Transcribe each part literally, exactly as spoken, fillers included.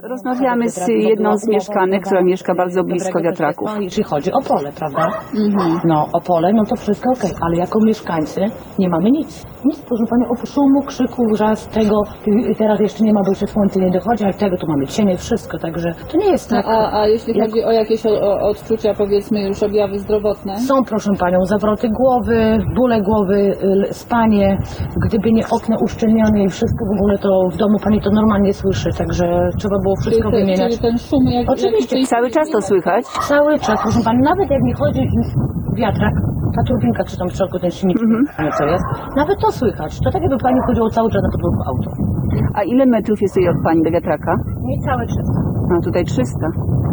Rozmawiamy z jedną z mieszkanek, która mieszka bardzo blisko wiatraków. Jeśli chodzi o pole, prawda? Mhm. No, o pole, no to wszystko okej, ale jako mieszkańcy nie mamy nic. Nic, proszę Pani, oprócz szumu, krzyku, wrzask, tego, i teraz jeszcze nie ma, bo jeszcze słońce nie dochodzi, ale tego tu mamy cienie, wszystko, także to nie jest tak. No, a, a jeśli Jak- chodzi o jakieś o, o odczucia, powiedzmy już objawy zdrowotne? Są, proszę Panią, zawroty głowy, bóle głowy, y, spanie, gdyby nie okna uszczelnione i wszystko w ogóle, to w domu Pani to normalnie słyszy, także trzeba było wszystko Czyli, te, wymieniać. czyli ten szum, jak, Oczywiście, jaki Cały czas to słychać? Cały czas, proszę Pani, nawet jak mi chodzi wiatrak, ta turbinka, czy tam w środku ten silnik, Mhm. co jest, nawet to słychać. To tak jakby Pani chodziło cały czas na podwórku auto. A ile metrów jest tutaj od Pani do wiatraka? Niecałe trzysta. A tutaj trzysta.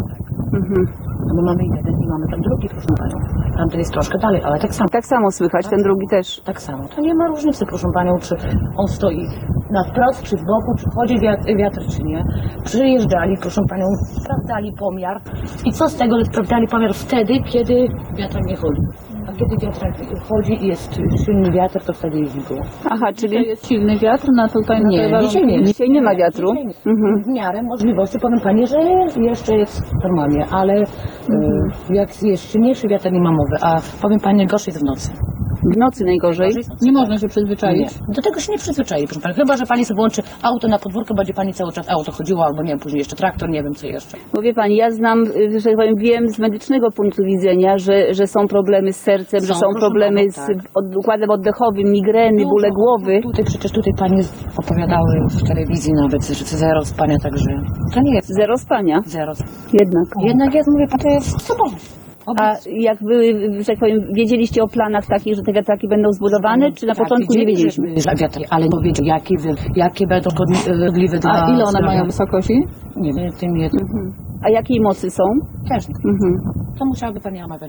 Mhm. No bo mamy jeden i mamy ten drugi, proszę Panią. Tamten jest troszkę dalej, ale tak samo. Tak samo słychać, ten drugi też. Tak samo. To nie ma różnicy, proszę Panią, czy on stoi na wprost, czy z boku, czy chodzi wiatr, wiatr czy nie. Przyjeżdżali, proszę Panią, sprawdzali pomiar. I co z tego, że sprawdzali pomiar wtedy, kiedy wiatrak nie chodzi. A kiedy wiatrak chodzi i jest silny wiatr, to wtedy jeździ było. Aha, to czyli jest silny wiatr na tutaj na Nie, te warunki? dzisiaj nie. dzisiaj nie ma wiatru. Dzisiaj nie. Mhm. W miarę możliwości powiem Pani, że jeszcze jest normalnie, ale Mhm. y, jak jest silniejszy wiatr, nie ma mowy. A powiem Pani, gorzej jest w nocy. W nocy najgorzej. Nie można się Nie. przyzwyczaić. Do tego się nie przyzwyczai, proszę Pani. Chyba że Pani sobie włączy auto na podwórko, będzie Pani cały czas auto chodziło, albo nie wiem, później jeszcze traktor, nie wiem co jeszcze. Bo wie Pani, ja znam, y, że tak powiem, wiem z medycznego punktu widzenia, że, że są problemy z sercem, że Są, są proszę problemy pana, z tak. od, układem oddechowym, migreny, No, bóle no, głowy. Tutaj przecież tutaj Pani opowiadały w telewizji nawet, że zero spania, także to nie jest Zero spania. zero. Jednak. Jednak jest, mówię, to jest sobą. A jak wy, że tak powiem, wiedzieliście o planach takich, że te wiatraki będą zbudowane, czy na Tak, początku nie wiedzieliśmy? Że wiatry, ale nie wiedział, jakie, wy- jakie będą szkodliwe dla A ile one zdrowia. mają wysokości? Nie wiem, tym jednym. A jakiej mocy są? Też nie. Mhm. To musiałaby Pani omawiać.